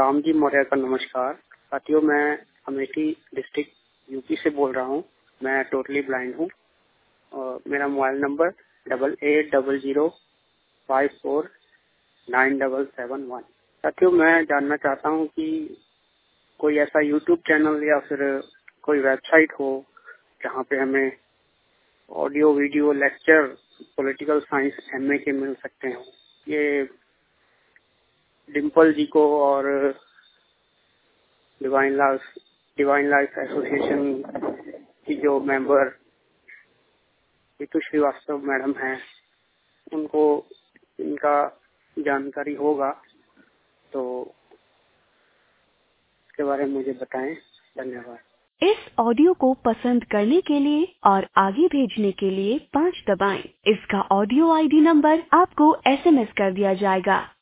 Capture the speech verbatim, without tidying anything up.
राम जी मौर्य का नमस्कार। साथियों, मैं अमेठी डिस्ट्रिक्ट यूपी से बोल रहा हूँ। मैं टोटली ब्लाइंड हूँ और मेरा mobile number double eight double zero five four nine double seven one. साथियों, मैं जानना चाहता हूँ कि कोई ऐसा यूट्यूब चैनल या फिर कोई वेबसाइट हो जहाँ पे हमें audio video lecture political science MA के मिल सकते हो। ये डिम्पल जी को और divine life divine life association की जो मेंबर ऋतु श्रीवास्तव मैडम हैं, उनको इनका जानकारी होगा तो इसके बारे में मुझे बताएं। धन्यवाद। इस ऑडियो को पसंद करने के लिए और आगे भेजने के लिए पाँच दबाएं। इसका ऑडियो आईडी नंबर आपको एसएमएस कर दिया जाएगा।